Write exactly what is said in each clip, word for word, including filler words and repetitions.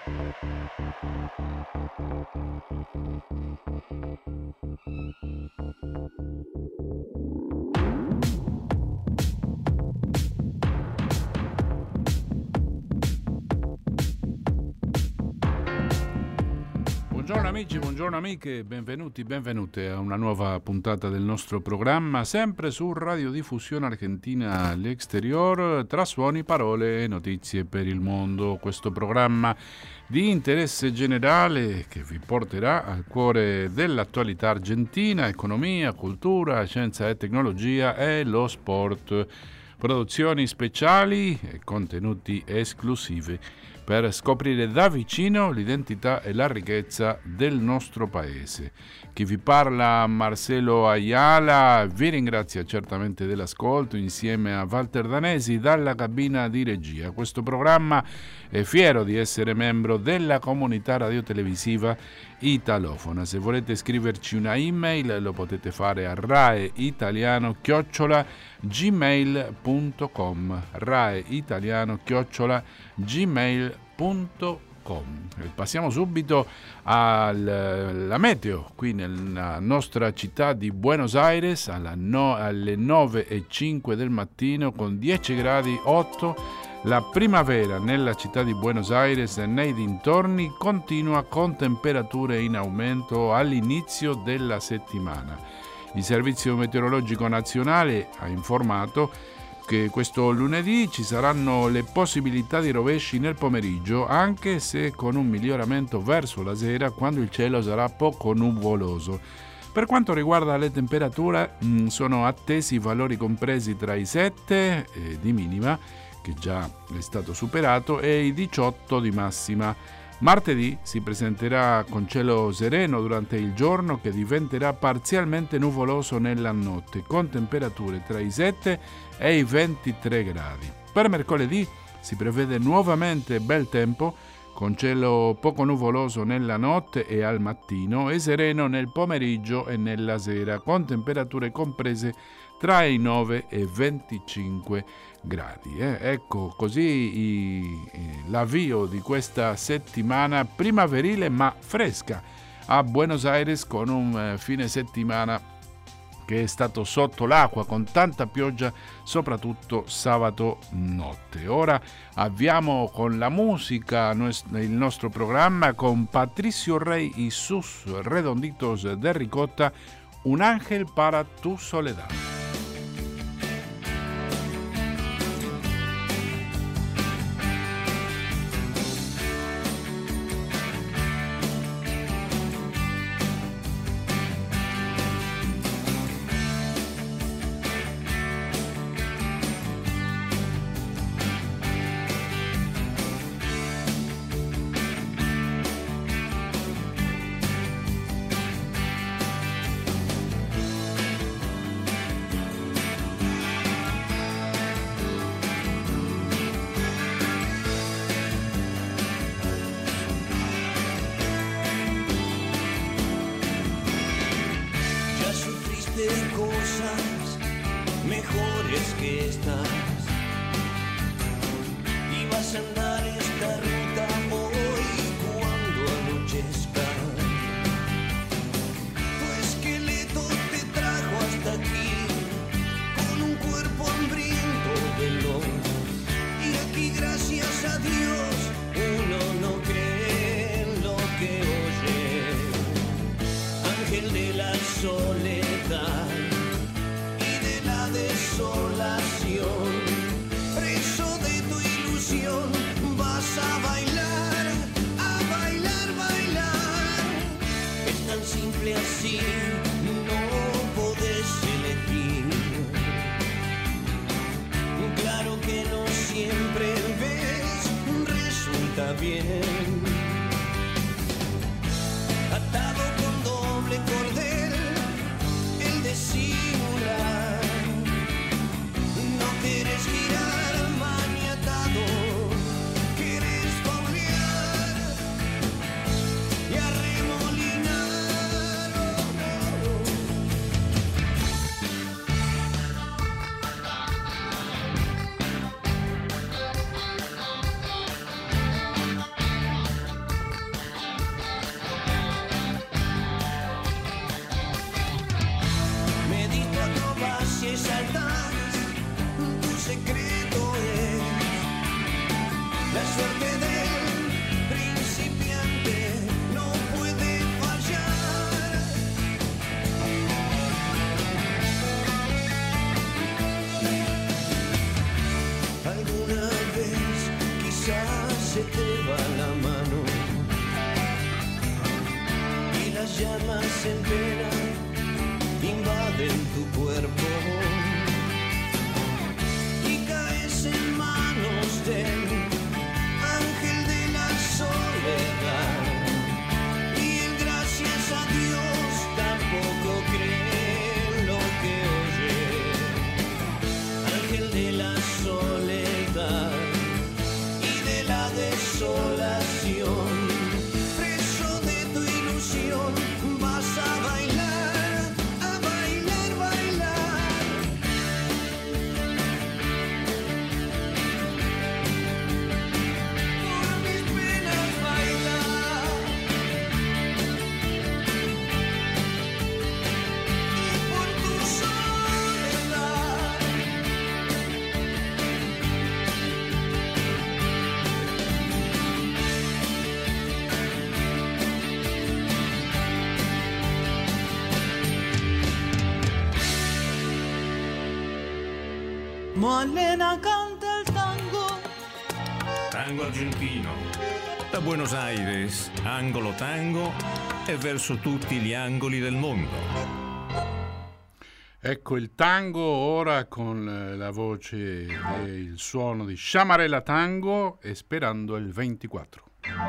Buongiorno amici, buongiorno amiche, benvenuti, benvenute a una nuova puntata del nostro programma, sempre su Radiodiffusione Argentina all'Exterior, tra suoni, parole e notizie per il mondo. Questo programma di interesse generale che vi porterà al cuore dell'attualità argentina, economia, cultura, scienza e tecnologia e lo sport. Produzioni speciali e contenuti esclusivi per scoprire da vicino l'identità e la ricchezza del nostro paese. Chi vi parla, Marcelo Ayala, vi ringrazia certamente dell'ascolto insieme a Walter Danesi dalla cabina di regia. Questo programma è fiero di essere membro della comunità radiotelevisiva italofona. Se volete scriverci una email lo potete fare a raeitaliano chiocciola gmail punto com raeitaliano chiocciola gmail punto com. Passiamo subito alla meteo qui nella nostra città di Buenos Aires alla no, alle nove e cinque del mattino con dieci gradi otto. La primavera nella città di Buenos Aires e nei dintorni continua con temperature in aumento all'inizio della settimana. Il Servizio Meteorologico Nazionale ha informato che questo lunedì ci saranno le possibilità di rovesci nel pomeriggio, anche se con un miglioramento verso la sera quando il cielo sarà poco nuvoloso. Per quanto riguarda le temperature, mh, sono attesi valori compresi tra i sette eh, di minima, che già è stato superato, e i diciotto di massima. Martedì si presenterà con cielo sereno durante il giorno che diventerà parzialmente nuvoloso nella notte, con temperature tra i sette e i ventitré gradi. Per mercoledì si prevede nuovamente bel tempo, con cielo poco nuvoloso nella notte e al mattino e sereno nel pomeriggio e nella sera, con temperature comprese tra i nove e venticinque gradi. Eh? Ecco così i, l'avvio di questa settimana primaverile ma fresca a Buenos Aires, con un eh, fine settimana che è stato sotto l'acqua con tanta pioggia, soprattutto sabato notte. Ora avviamo con la musica il nostro programma con Patricio Rey y sus Redonditos de Ricota, Un ángel para tu soledad. Llamas en pena invaden tu cuerpo y caes en manos del ángel de la soledad. Y el gracias a Dios tampoco cree lo que oye. Ángel de la soledad y de la desolación. Vas a bailar, a bailar, bailar. Por mis penas bailar. Y por tu soledad. Malena canta el tango. Tango argentino. Da Buenos Aires, angolo tango e verso tutti gli angoli del mondo. Ecco il tango ora con la voce e il suono di Sciamarella Tango e Sperando il ventiquattro.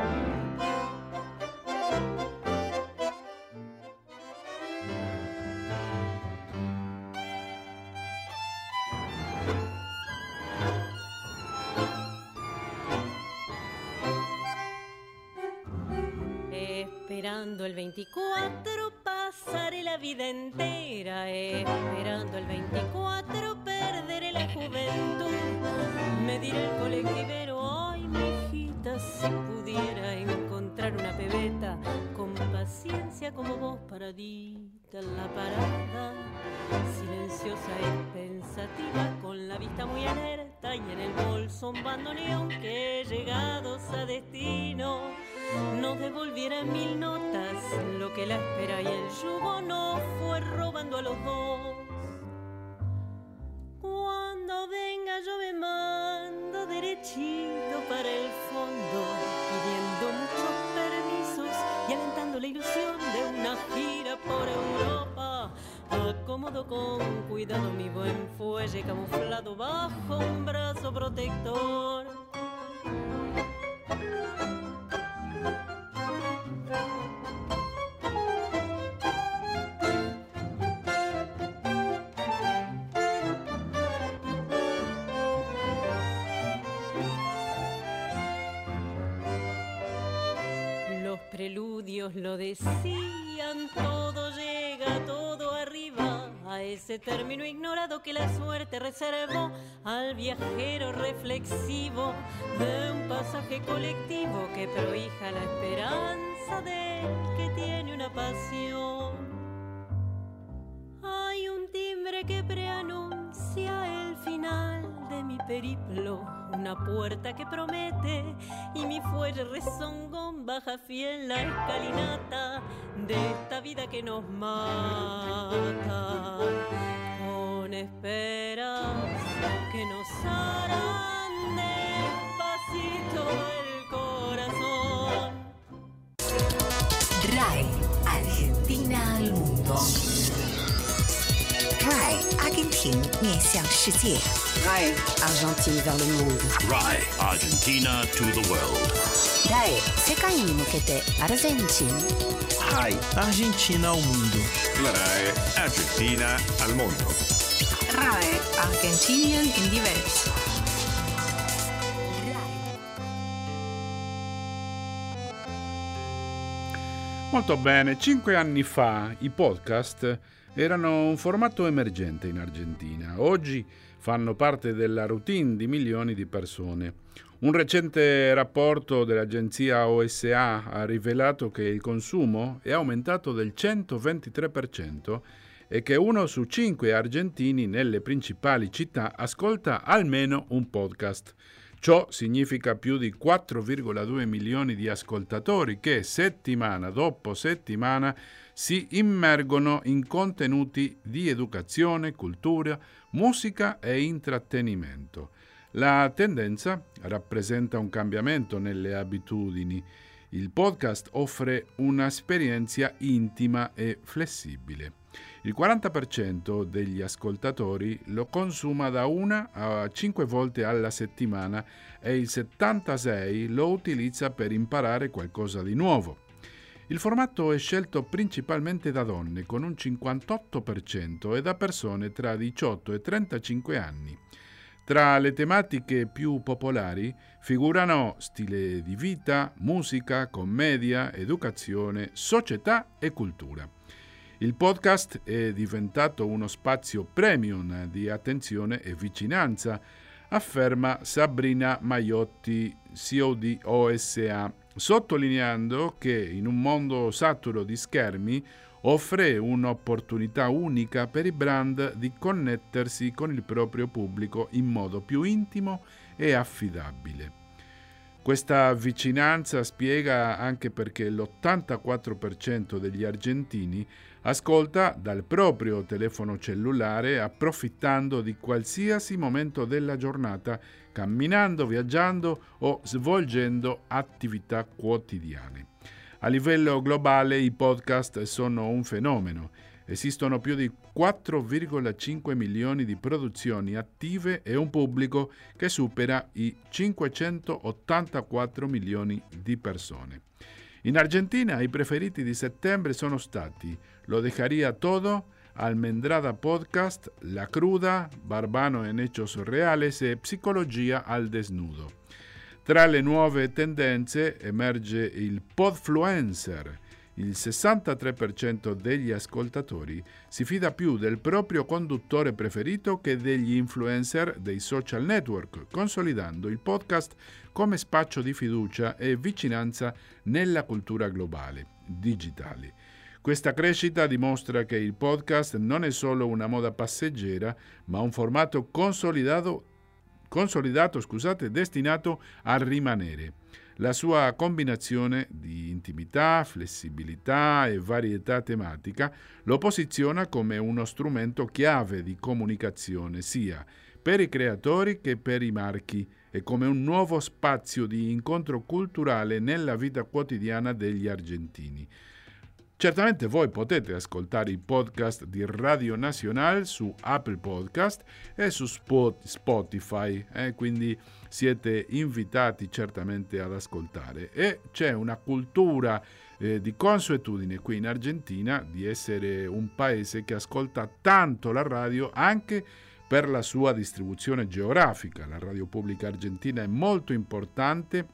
Esperando el veinticuatro pasaré la vida entera, esperando el veinticuatro perderé la juventud. Me dirá el colectivero, ay mijita, si pudiera encontrar una pebeta con paciencia como vos paradita en la parada, silenciosa y pensativa, con la vista muy alerta y en el bolso un bandoneón, que llegados a destino nos devolviera en mil notas lo que la espera y el yugo nos fue robando a los dos. Cuando venga yo me mando derechito para el fondo, pidiendo muchos permisos y alentando la ilusión de una gira por Europa. Acomodo con cuidado mi buen fuelle camuflado bajo un brazo protector. Preludios lo decían, todo llega, todo arriba, a ese término ignorado que la suerte reservó al viajero reflexivo de un pasaje colectivo que prohija la esperanza del que tiene una pasión. Hay un timbre que preanuncia el final de mi periplo, una puerta que promete y mi fuelle rezongón baja fiel la escalinata de esta vida que nos mata, con esperas que nos harán despacito el corazón. R A I Argentina al mundo. R A I Argentina 面向世界。R A I Argentina vers le monde. R A I Argentina to the world. R A I 世界に向けてアルゼンチン。 R A I Argentina ao mundo. R A I Argentina al mondo. R A I Argentinien in die Welt. Molto bene, cinque anni fa i podcast erano un formato emergente in Argentina. Oggi fanno parte della routine di milioni di persone. Un recente rapporto dell'agenzia O S A ha rivelato che il consumo è aumentato del centoventitré per cento e che uno su cinque argentini nelle principali città ascolta almeno un podcast, Ciò significa più di quattro virgola due milioni di ascoltatori che settimana dopo settimana si immergono in contenuti di educazione, cultura, musica e intrattenimento. La tendenza rappresenta un cambiamento nelle abitudini. Il podcast offre un'esperienza intima e flessibile. Il quaranta per cento degli ascoltatori lo consuma da una a cinque volte alla settimana e il settantasei per cento lo utilizza per imparare qualcosa di nuovo. Il formato è scelto principalmente da donne, con un cinquantotto per cento, e da persone tra diciotto e trentacinque anni. Tra le tematiche più popolari figurano stile di vita, musica, commedia, educazione, società e cultura. Il podcast è diventato uno spazio premium di attenzione e vicinanza, afferma Sabrina Maiotti, C E O di O S A, sottolineando che in un mondo saturo di schermi offre un'opportunità unica per i brand di connettersi con il proprio pubblico in modo più intimo e affidabile. Questa vicinanza spiega anche perché l'ottantaquattro per cento degli argentini ascolta dal proprio telefono cellulare, approfittando di qualsiasi momento della giornata, camminando, viaggiando o svolgendo attività quotidiane. A livello globale i podcast sono un fenomeno. Esistono più di quattro virgola cinque milioni di produzioni attive e un pubblico che supera i cinquecentottantaquattro milioni di persone. In Argentina i preferiti di settembre sono stati Lo Dejaría Todo, Almendrada Podcast, La Cruda, Barbano en Hechos Reales e Psicologia al Desnudo. Tra le nuove tendenze emerge il podfluencer. Il sessantatré per cento degli ascoltatori si fida più del proprio conduttore preferito che degli influencer dei social network, consolidando il podcast come spazio di fiducia e vicinanza nella cultura globale, digitale. Questa crescita dimostra che il podcast non è solo una moda passeggera, ma un formato consolidato, consolidato scusate, destinato a rimanere. La sua combinazione di intimità, flessibilità e varietà tematica lo posiziona come uno strumento chiave di comunicazione sia per i creatori che per i marchi e come un nuovo spazio di incontro culturale nella vita quotidiana degli argentini. Certamente voi potete ascoltare i podcast di Radio Nacional su Apple Podcast e su Spotify, eh, quindi siete invitati certamente ad ascoltare. E c'è una cultura eh, di consuetudine qui in Argentina di essere un paese che ascolta tanto la radio anche per la sua distribuzione geografica. La radio pubblica argentina è molto importante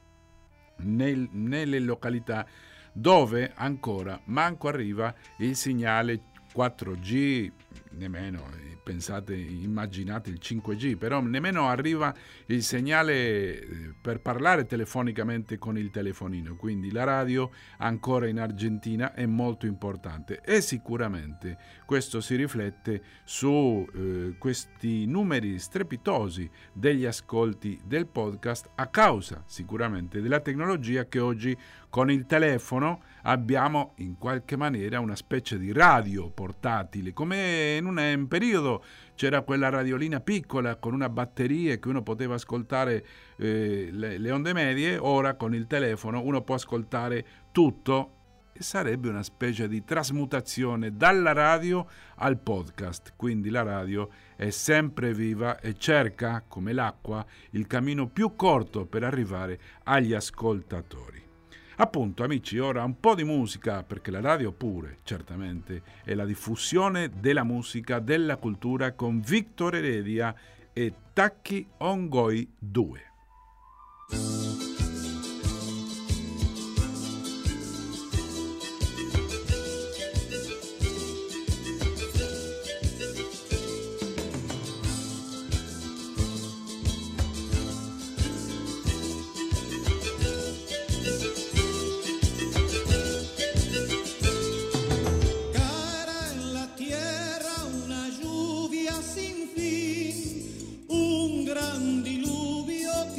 nel, nelle località dove ancora manco arriva il segnale quattro G, nemmeno, pensate, immaginate il cinque G, però nemmeno arriva il segnale per parlare telefonicamente con il telefonino, quindi la radio ancora in Argentina è molto importante e sicuramente questo si riflette su eh, questi numeri strepitosi degli ascolti del podcast a causa sicuramente della tecnologia che oggi con il telefono abbiamo in qualche maniera una specie di radio portatile, come in un, in un periodo c'era quella radiolina piccola con una batteria che uno poteva ascoltare eh, le, le onde medie, ora con il telefono uno può ascoltare tutto e sarebbe una specie di trasmutazione dalla radio al podcast, quindi la radio è sempre viva e cerca, come l'acqua, il cammino più corto per arrivare agli ascoltatori. Appunto, amici, ora un po' di musica, perché la radio pure, certamente, è la diffusione della musica, della cultura con Victor Heredia e Tacchi Ongoi due. Un gran diluvio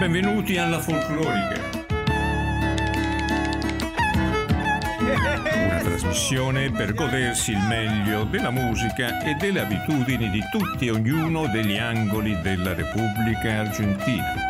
Benvenuti alla folclorica. Una trasmissione per godersi il meglio della musica e delle abitudini di tutti e ognuno degli angoli della Repubblica Argentina.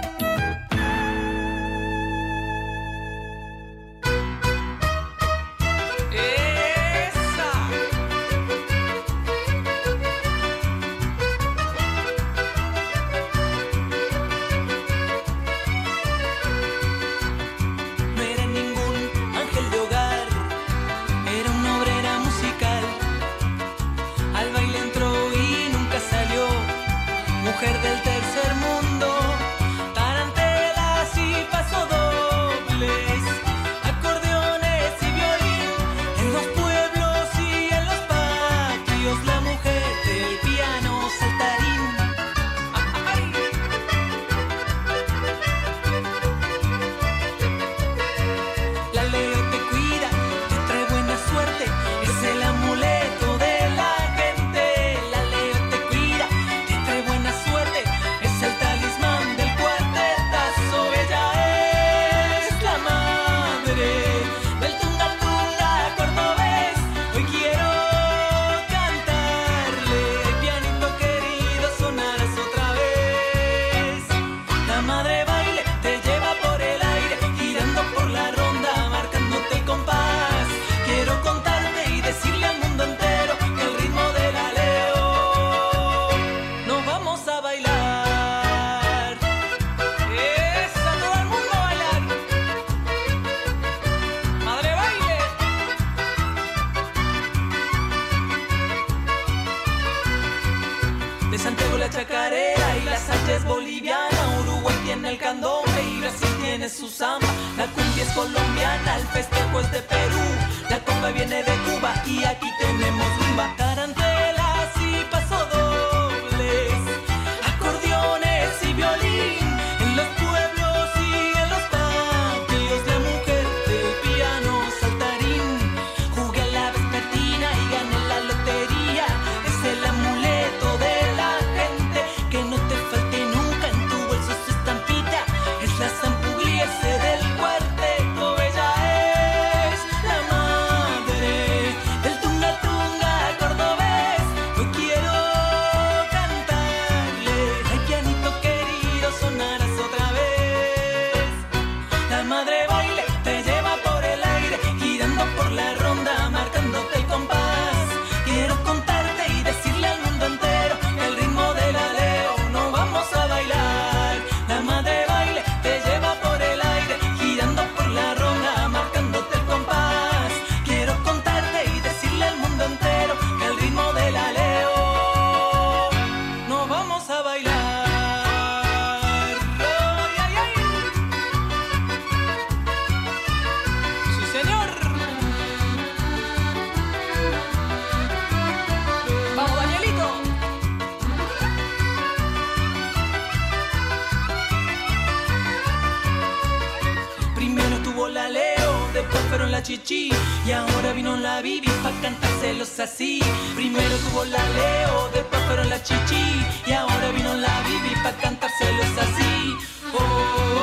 Chichi y ahora vino la Bibi pa' cantárselos así. Primero tuvo la Leo, después fueron la Chichi y ahora vino la Bibi pa' cantárselos así. Oh, oh,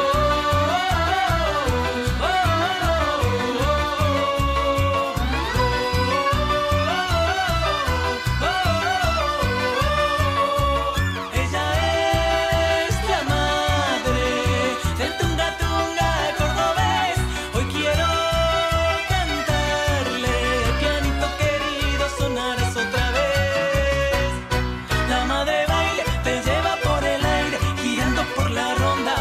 oh, oh, oh. Ella es la madre del tunga tunga cordobés. Hoy quiero la madre baile te lleva por el aire, girando por la ronda,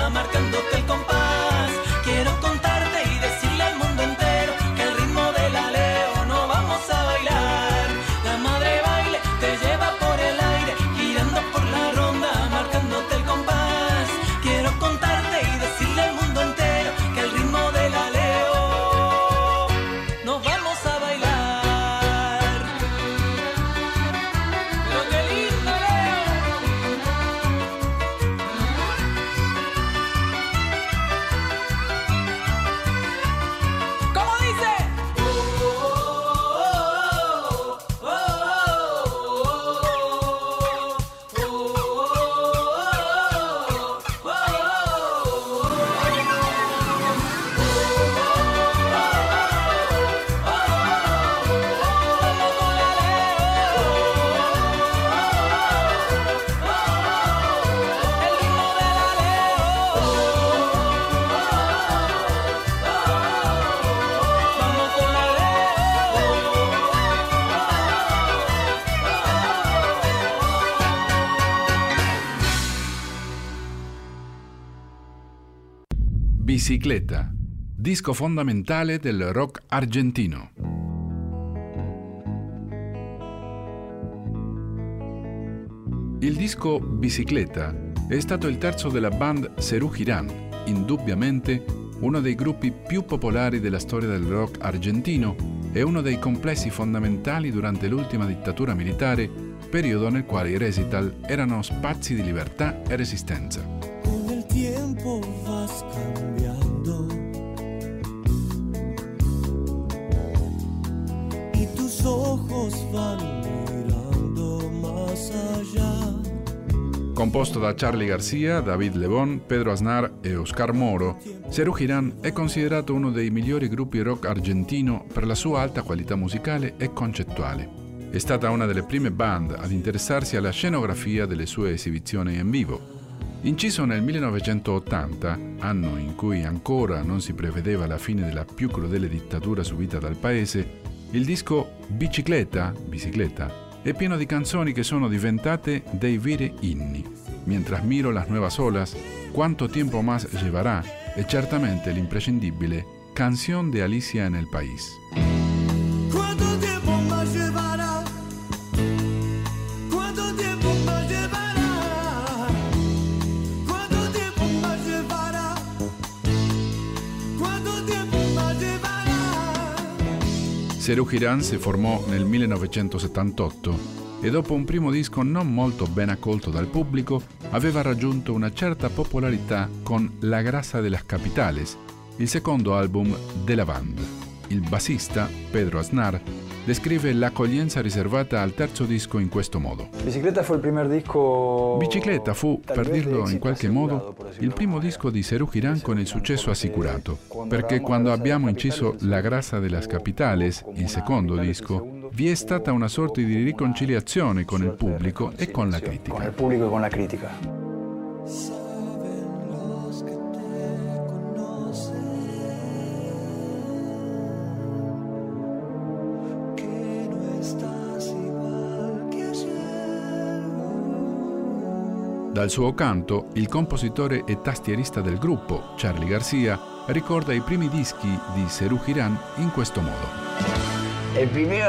Bicicleta, disco fondamentale del rock argentino. Il disco Bicicleta è stato il terzo della band Serú Girán, indubbiamente uno dei gruppi più popolari della storia del rock argentino e uno dei complessi fondamentali durante l'ultima dittatura militare, periodo nel quale i recital erano spazi di libertà e resistenza. Con el tiempo vas cambiando y tus ojos van mirando más allá. Composto da Charly García, David Lebón, Pedro Aznar e Oscar Moro, Serú Girán è considerato uno dei migliori gruppi rock argentino per la sua alta qualità musicale e concettuale. È stata una delle prime band ad interessarsi alla scenografia delle sue esibizioni in vivo. Inciso nel millenovecentottanta, anno in cui ancora non si prevedeva la fine della più crudele dittatura subita dal paese, il disco Bicicleta, Bicicleta, è pieno di canzoni che sono diventate dei veri inni. Mientras miro las nuevas olas, Cuánto tiempo más llevará e certamente l'imprescindibile Canción de Alicia en el País. ¿Cuánto tiempo más llevará? ¿Cuánto tiempo más llevará? ¿Cuánto tiempo más llevará? ¿Cuánto tiempo más llevará? Serú Girán si formò nel millenovecentosettantotto e dopo un primo disco non molto ben accolto dal pubblico aveva raggiunto una certa popolarità con La Grasa de las Capitales, il secondo album della band. Il bassista, Pedro Aznar, descrive l'accoglienza riservata al terzo disco in questo modo. Bicicleta fu il primo disco. Bicicleta fu, per dirlo in qualche modo, il primo disco di Serú Girán con il successo assicurato, perché quando abbiamo inciso La Grasa de las Capitales, il secondo disco, vi è stata una sorta di riconciliazione con il pubblico e con la critica. Con il pubblico e con la critica. Dal suo canto, il compositore e tastierista del gruppo, Charly García, ricorda i primi dischi di Serú Girán in questo modo. Il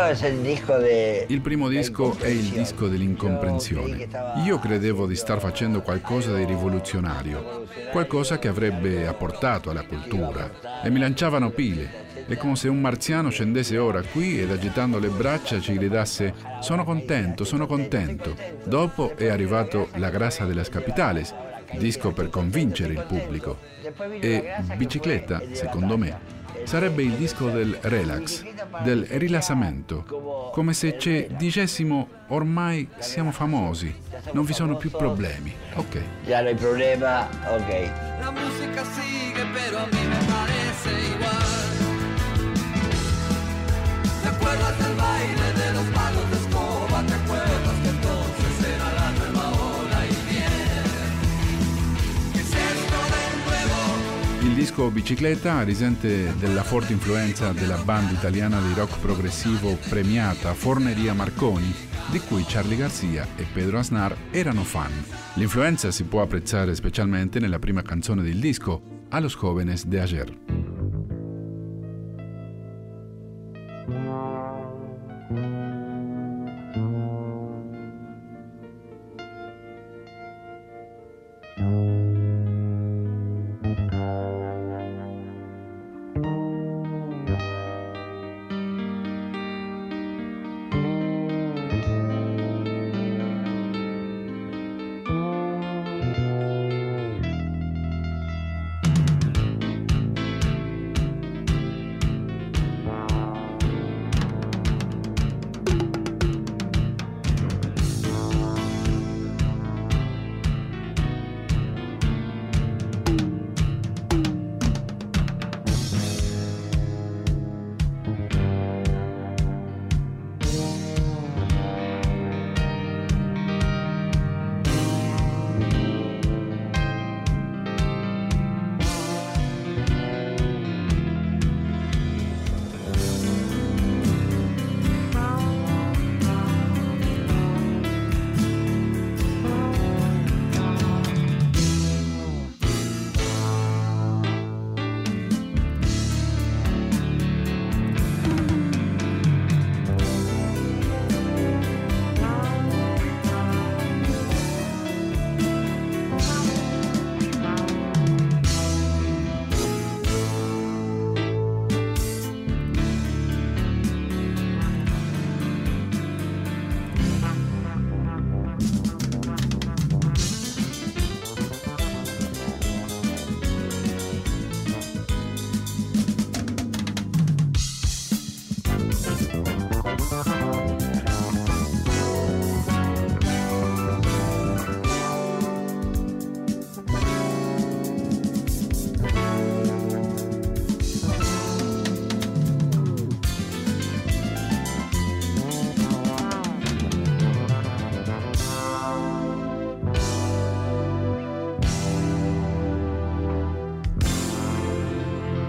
primo disco è il disco dell'incomprensione. Io credevo di star facendo qualcosa di rivoluzionario, qualcosa che avrebbe apportato alla cultura, e mi lanciavano pile. È come se un marziano scendesse ora qui ed agitando le braccia ci gridasse «Sono contento, sono contento». Dopo è arrivato La Grasa de las Capitales, disco per convincere il pubblico. E Bicicleta, secondo me, sarebbe il disco del relax, del rilassamento, come se ci dicessimo ormai siamo famosi, non vi sono più problemi. Ok. Ya no hay problema, ok. La música sigue, pero a mí me parece igual. ¿Te acuerdas del baile de los palos de escoba? ¿Te acuerdas que entonces era la nueva ola y bien? ¿Qué es esto del nuevo? Il disco Bicicleta risente della forte influenza della band italiana di rock progressivo premiata Forneria Marconi, di cui Charly García e Pedro Aznar erano fan. L'influenza si può apprezzare specialmente nella prima canzone del disco, A los jóvenes de ayer.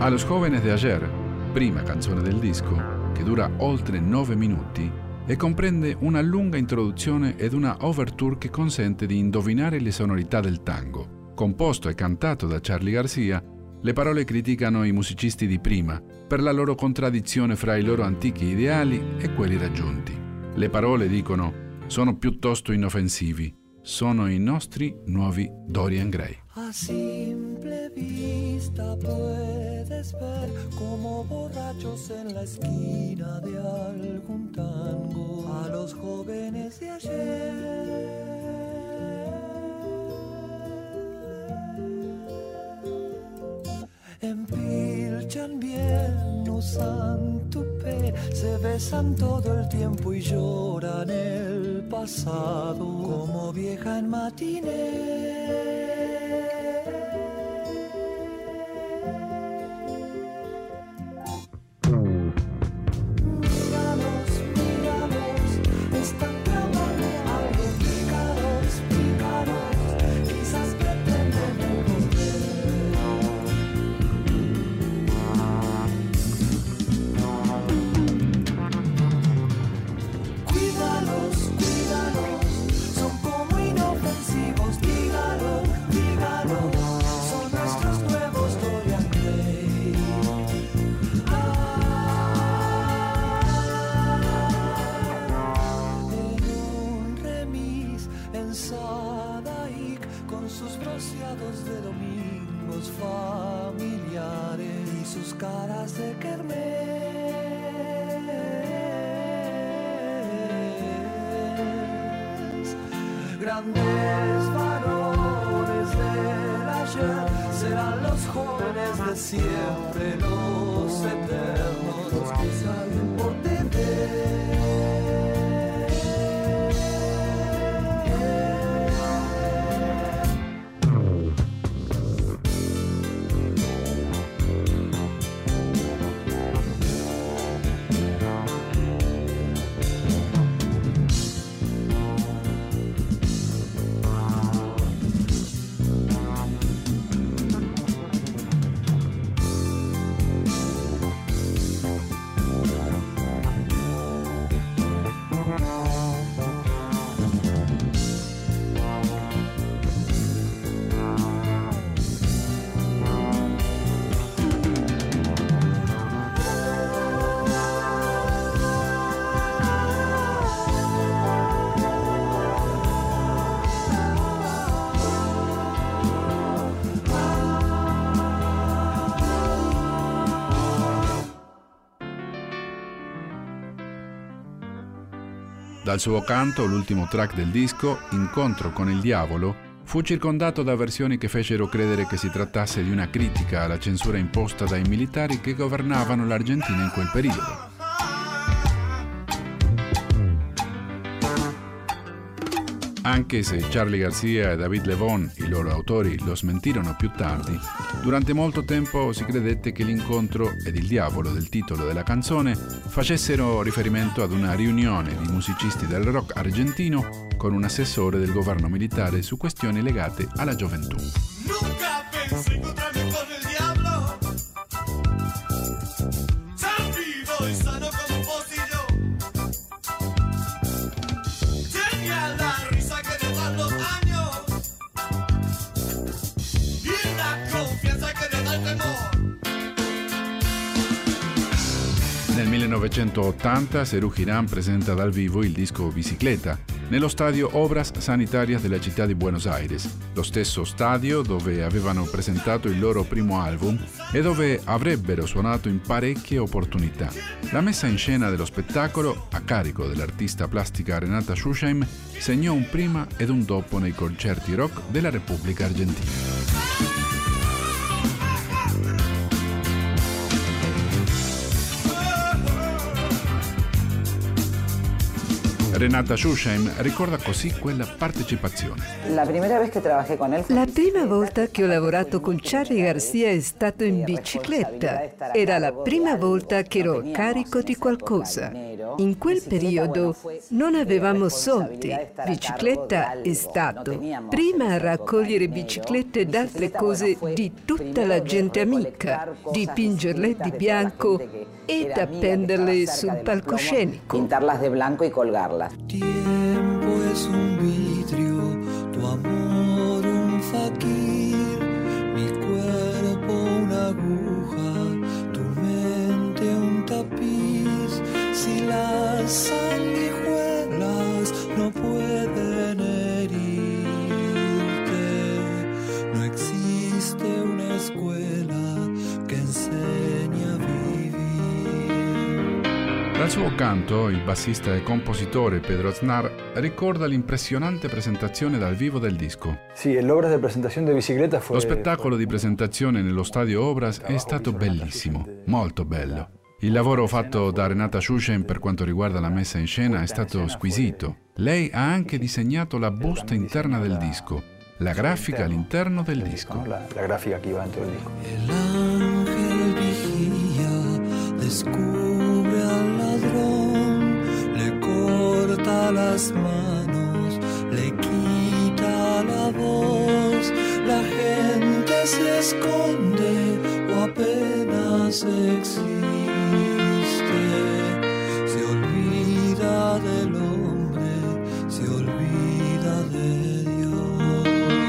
A los jóvenes de ayer, prima canzone del disco, che dura oltre nove minuti e comprende una lunga introduzione ed una overture che consente di indovinare le sonorità del tango. Composto e cantato da Charly García, le parole criticano i musicisti di prima per la loro contraddizione fra i loro antichi ideali e quelli raggiunti. Le parole, dicono, sono piuttosto inoffensivi, sono i nostri nuovi Dorian Gray. A simple vista puedes ver como borrachos en la esquina de algún tango a los jóvenes de ayer. Empilchan bien, usan tupé, se besan todo el tiempo y lloran el pasado como vieja en matiné. Grandes valores del ayer serán los jóvenes de siempre, los eternos, los que salen por T V. Dal suo canto, l'ultimo track del disco, Incontro con il diavolo, fu circondato da versioni che fecero credere che si trattasse di una critica alla censura imposta dai militari che governavano l'Argentina in quel periodo. Anche se Charly García e David Lebón, i loro autori, lo smentirono più tardi, durante molto tempo si credette che l'incontro ed il diavolo del titolo della canzone facessero riferimento ad una riunione di musicisti del rock argentino con un assessore del governo militare su questioni legate alla gioventù. Nunca pensé encontrarme con el diablo, tan vivo y sano como un pocillo. Tenía la risa que le dan los años y la confianza que le da el temor. Nel millenovecentottanta Serú Girán presenta dal vivo il disco Bicicleta nello stadio Obras Sanitarias della città di Buenos Aires, lo stesso stadio dove avevano presentato il loro primo album e dove avrebbero suonato in parecchie opportunità. La messa in scena dello spettacolo, a carico dell'artista plastica Renata Schuheim, segnò un prima ed un dopo nei concerti rock della Repubblica Argentina. Renata Schushheim ricorda così quella partecipazione. La prima volta che ho lavorato con Charly Garcia è stato in bicicletta. Era la prima volta che ero a carico di qualcosa. In quel periodo non avevamo soldi. Bicicletta è stato prima a raccogliere biciclette ed altre cose di tutta la gente amica, dipingerle di bianco ed appenderle sul palcoscenico. Pintarlas de blanco y colgarlas. Tiempo es un vidrio, tu amor un faquir, mi cuerpo una aguja, tu mente un tapiz. Si las sanguijuelas no pueden herirte, no existe una escuela che insegna a vivere. Dal suo canto, il bassista e compositore Pedro Aznar ricorda l'impressionante presentazione dal vivo del disco. Sì, l'opera di presentazione di bicicletta fu... Lo spettacolo di presentazione nello stadio Obras è stato bellissimo, molto bello. Il lavoro fatto da Renata Schushheim per quanto riguarda la messa in scena è stato squisito. Lei ha anche disegnato la busta interna del disco, la grafica all'interno del disco. La, la grafica che va dentro del disco. El ángel vigía, descubre al ladrón, le corta las manos, le quita la voz, la gente se esconde o apenas existe, se olvida del hombre, se olvida de Dios.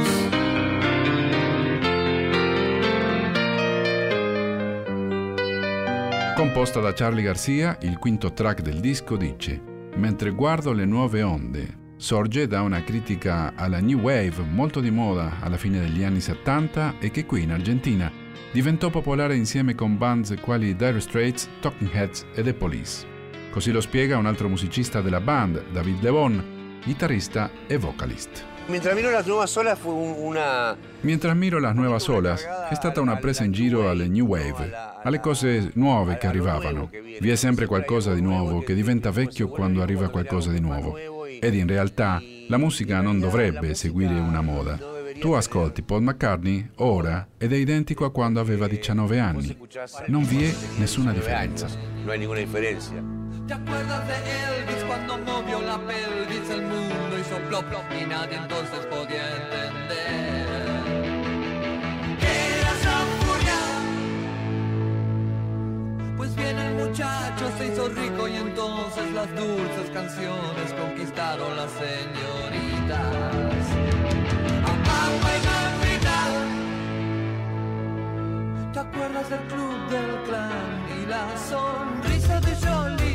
Composta da Charly Garcia, il quinto track del disco dice: mentre guardo le nuove onde, sorge da una critica alla New Wave molto di moda alla fine degli anni settanta e che qui in Argentina diventò popolare insieme con band quali Dire Straits, Talking Heads e The Police. Così lo spiega un altro musicista della band, David Lebón, chitarrista e vocalist. Mentre ammiro las nuevas olas fu una... Mentre ammiro las nuevas olas è stata una presa in giro alle New Wave, alle cose nuove che arrivavano. Vi è sempre qualcosa di nuovo che diventa vecchio quando arriva qualcosa di nuovo. Ed in realtà la musica non dovrebbe seguire una moda. Tu ascolti Paul McCartney ora ed è identico a quando aveva diciannove anni. Non vi è nessuna differenza. No hay ninguna diferencia. ¿Te acuerdas de Elvis cuando movió la pelvis? El mundo hizo plop plop y nadie entonces podía entender que era esa furia. Pues bien, el muchacho se hizo rico y entonces las dulces canciones conquistaron las señoritas. A Pampa y Mamita. ¿Te acuerdas del club del clan y la sonrisa de Jolie?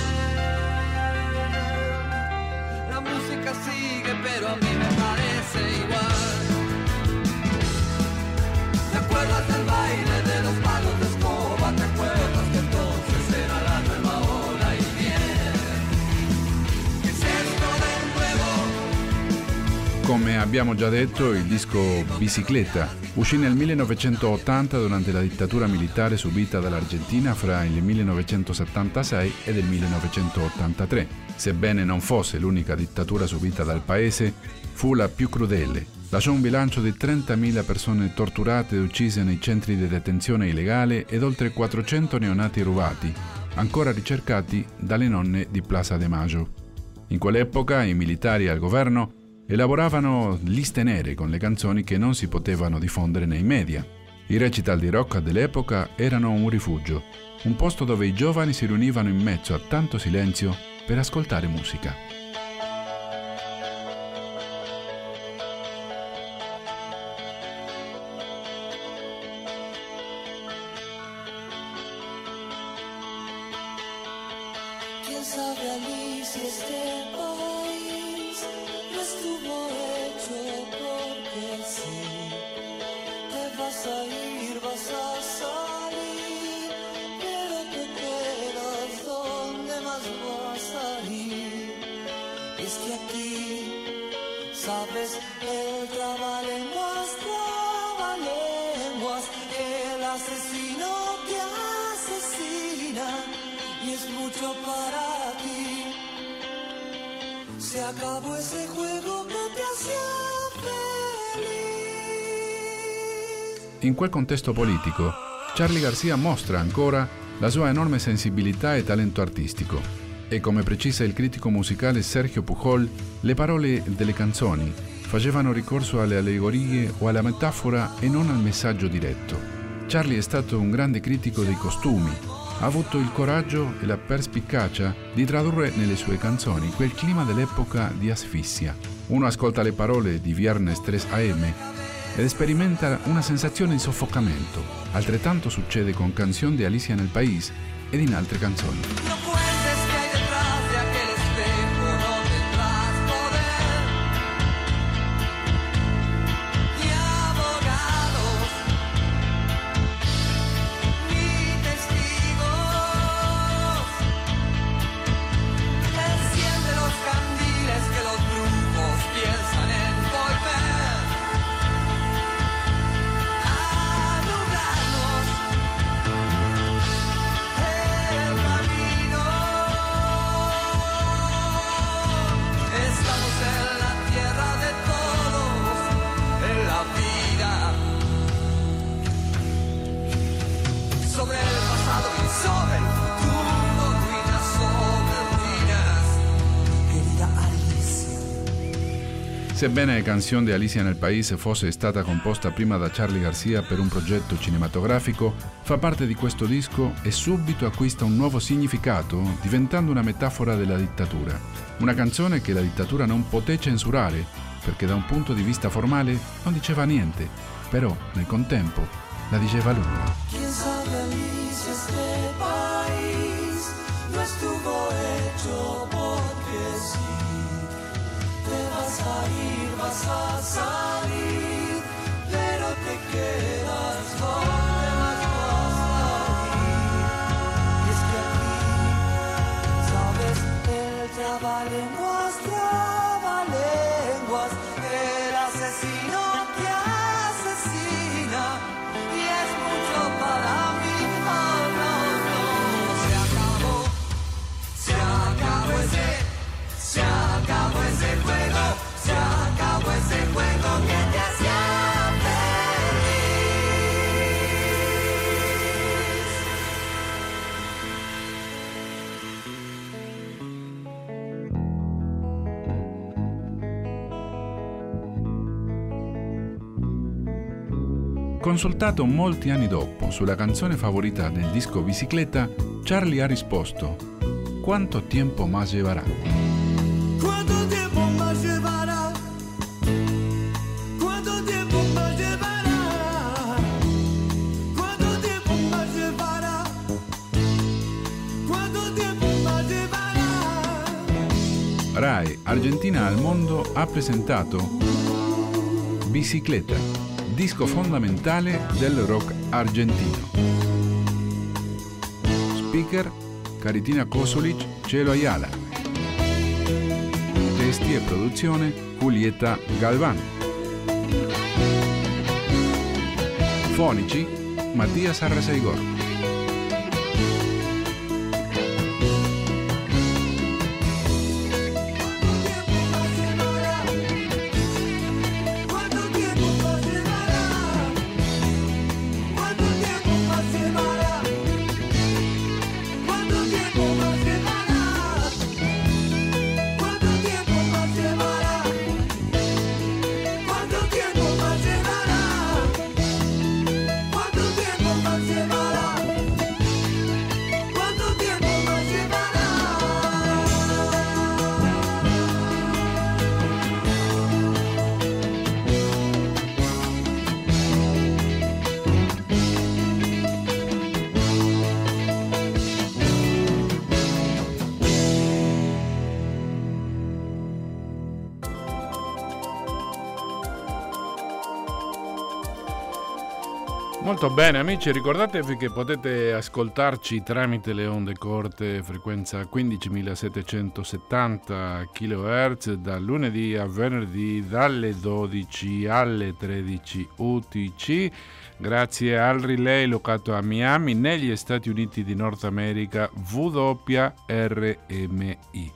La música sigue, pero a mí me parece igual. ¿Te acuerdas del baile de los palos de escoba? ¿Te acuerdas que entonces era la nueva ola? Y bien, ¿qué es esto del nuevo? Come abbiamo già detto, il disco Bicicletta uscì nel millenovecentottanta durante la dittatura militare subita dall'Argentina fra il millenovecentosettantasei ed il millenovecentottantatré. Sebbene non fosse l'unica dittatura subita dal paese, fu la più crudele. Lasciò un bilancio di trentamila persone torturate e uccise nei centri di detenzione illegale ed oltre quattrocento neonati rubati, ancora ricercati dalle nonne di Plaza de Mayo. In quell'epoca i militari al governo elaboravano liste nere con le canzoni che non si potevano diffondere nei media. I recital di rock dell'epoca erano un rifugio, un posto dove i giovani si riunivano in mezzo a tanto silenzio per ascoltare musica. ¿Quién sabe, Alicia, este país no estuvo hecho porque sí? Te vas a ir, vas a salir, pero te quedas donde más vas a ir. Es que aquí, sabes, el trabalenguas, trabalenguas, el asesino que asesina, y es mucho para ti. Se acabó ese juego que te hacía feliz. In quel contesto politico, Charly García mostra ancora la sua enorme sensibilità e talento artistico. E come precisa il critico musicale Sergio Pujol, le parole delle canzoni facevano ricorso alle allegorie o alla metafora e non al messaggio diretto. Charly è stato un grande critico dei costumi, ha avuto il coraggio e la perspicacia di tradurre nelle sue canzoni quel clima dell'epoca di asfissia. Uno ascolta le parole di Viernes tre A M ed sperimenta una sensazione di soffocamento. Altrettanto succede con Canción de Alicia en el País ed in altre canzoni. Sebbene Canción de Alicia nel País fosse stata composta prima da Charly García per un progetto cinematografico, fa parte di questo disco e subito acquista un nuovo significato, diventando una metafora della dittatura. Una canzone che la dittatura non poté censurare, perché da un punto di vista formale non diceva niente, però nel contempo la diceva lunga. ¿Quién sabe, Alicia, este país no estuvo hecho porque sí? Te vas a ir, vas a salir, pero te quedas donde más vas a ir. Y es que aquí, sabes, el trabalenguas, trabalenguas, el asesino que asesina, y es mucho para mí. Oh, no, no, se acabó, se acabó ese, se acabó ese juego, se acabó ese juego que te hacía Consultato molti anni dopo sulla canzone favorita del disco Bicicletta, Charly ha risposto: "Quanto tiempo más llevará?" ¿Cuánto tiempo más llevará? ¿Cuánto tiempo más llevará? ¿Cuánto tiempo más llevará? ¿Cuánto tiempo más llevará? Rai Argentina al mondo ha presentato Bicicletta, disco fondamentale del rock argentino. Speaker Caritina Kosulic, Chelo Ayala. Testi e produzione Julieta Galván. Fonici Mattias Arreseigor. Molto bene amici, ricordatevi che potete ascoltarci tramite le onde corte frequenza quindicimilasettecentosettanta chilohertz dal lunedì a venerdì dalle dodici alle tredici U T C grazie al relay locato a Miami negli Stati Uniti di Nord America W R M I.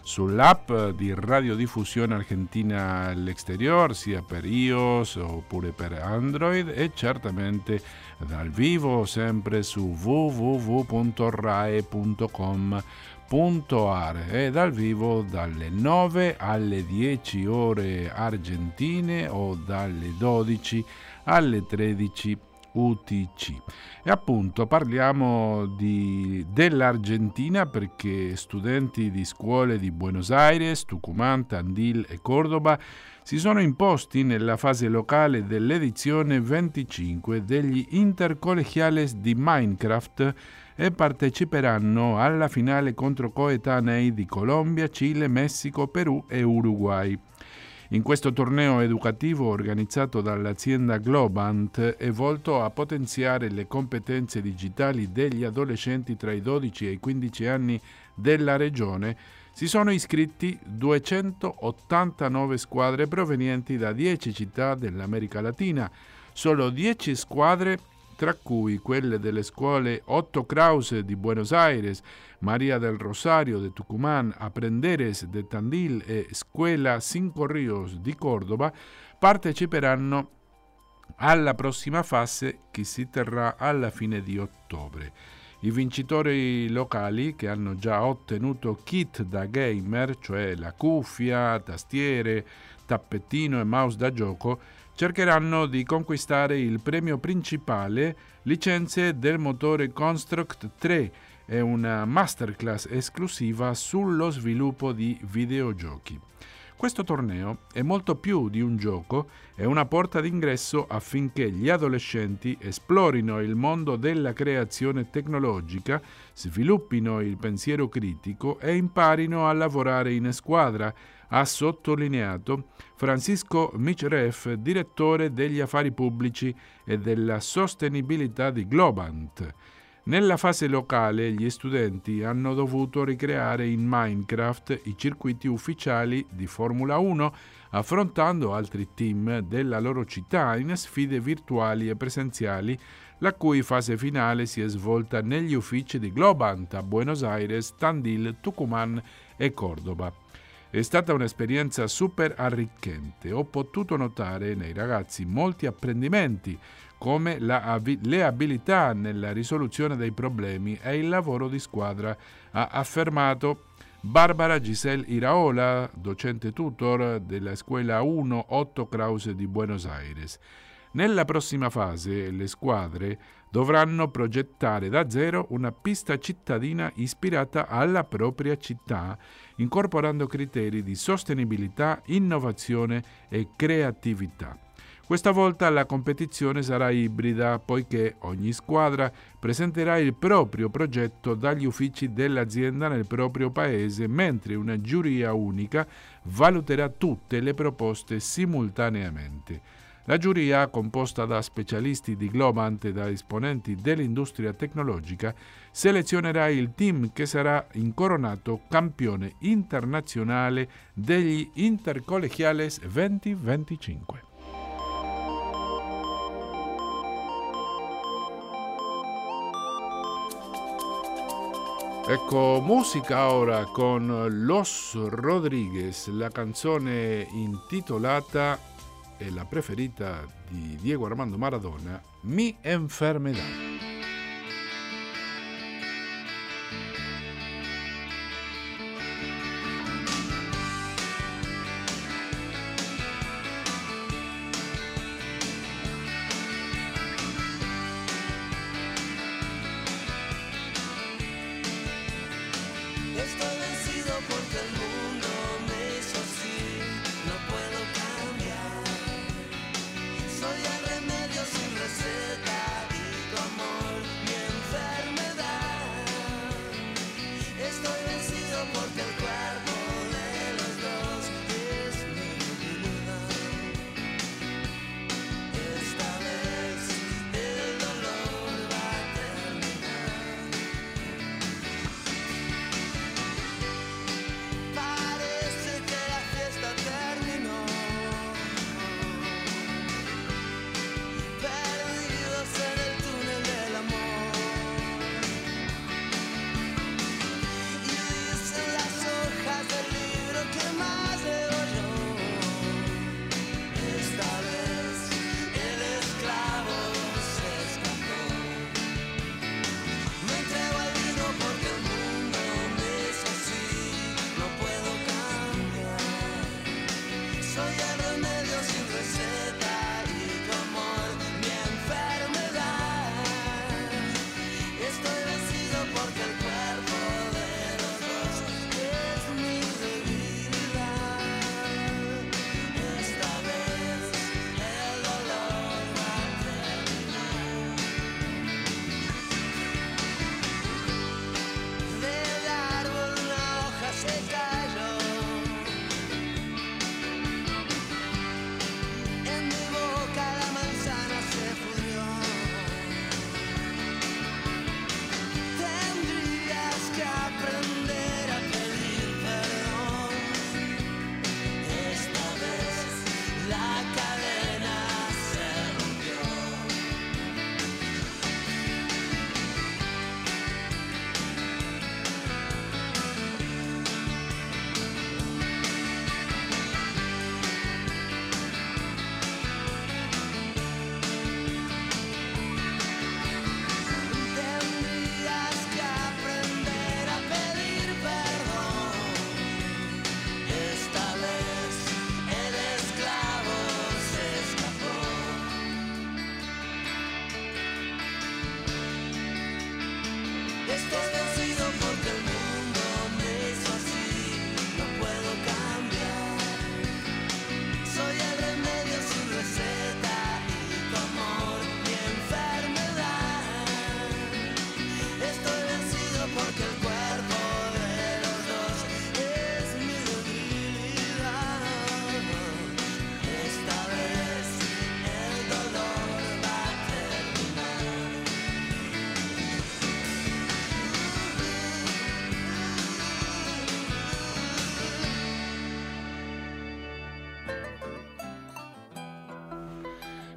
sull'app di Radiodiffusione Argentina all'Exterior, sia per iOS oppure per Android, e certamente dal vivo sempre su w w w punto rai punto com punto a r e dal vivo dalle nove alle dieci ore argentine o dalle dodici alle tredici U T C. E appunto parliamo di, dell'Argentina perché studenti di scuole di Buenos Aires, Tucumán, Tandil e Córdoba si sono imposti nella fase locale dell'edizione venticinque degli Intercolegiales di Minecraft e parteciperanno alla finale contro coetanei di Colombia, Cile, Messico, Perù e Uruguay. In questo torneo educativo organizzato dall'azienda Globant è volto a potenziare le competenze digitali degli adolescenti tra i dodici e i quindici anni della regione. Si sono iscritti duecentottantanove squadre provenienti da dieci città dell'America Latina. Solo dieci squadre, tra cui quelle delle scuole Otto Krause di Buenos Aires, María del Rosario de Tucumán, Aprenderes de Tandil e Escuela Cinco Ríos di Córdoba, parteciperanno alla prossima fase che si terrà alla fine di ottobre. I vincitori locali, che hanno già ottenuto kit da gamer, cioè la cuffia, tastiere, tappettino e mouse da gioco, cercheranno di conquistare il premio principale, licenze del motore Construct tre e una masterclass esclusiva sullo sviluppo di videogiochi. Questo torneo è molto più di un gioco, è una porta d'ingresso affinché gli adolescenti esplorino il mondo della creazione tecnologica, sviluppino il pensiero critico e imparino a lavorare in squadra, ha sottolineato Francisco Michref, direttore degli affari pubblici e della sostenibilità di Globant. Nella fase locale gli studenti hanno dovuto ricreare in Minecraft i circuiti ufficiali di Formula uno, affrontando altri team della loro città in sfide virtuali e presenziali, la cui fase finale si è svolta negli uffici di Globant a Buenos Aires, Tandil, Tucumán e Córdoba. È stata un'esperienza super arricchente. Ho potuto notare nei ragazzi molti apprendimenti, come la, le abilità nella risoluzione dei problemi e il lavoro di squadra, ha affermato Barbara Giselle Iraola, docente tutor della Escuela uno Otto Krause di Buenos Aires. Nella prossima fase le squadre dovranno progettare da zero una pista cittadina ispirata alla propria città, incorporando criteri di sostenibilità, innovazione e creatività. Questa volta la competizione sarà ibrida, poiché ogni squadra presenterà il proprio progetto dagli uffici dell'azienda nel proprio paese, mentre una giuria unica valuterà tutte le proposte simultaneamente. La giuria, composta da specialisti di Globant e da esponenti dell'industria tecnologica, selezionerà il team che sarà incoronato campione internazionale degli Intercolegiales duemilaventicinque. Ecco, musica ora con Los Rodríguez, la canzone intitolata e la preferita di Diego Armando Maradona, Mi Enfermedad. Estoy vencido porque el mundo me hizo así, no puedo cambiar. Soy el remedio sin receta y tu amor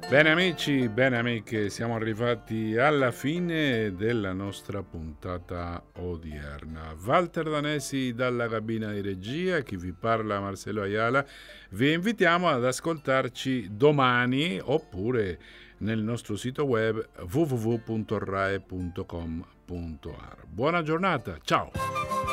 Bene amici, bene amiche, siamo arrivati alla fine della nostra puntata odierna. Walter Danesi dalla cabina di regia, chi vi parla Marcello Ayala, vi invitiamo ad ascoltarci domani oppure nel nostro sito web w w w punto rai punto com punto a r. Buona giornata, ciao!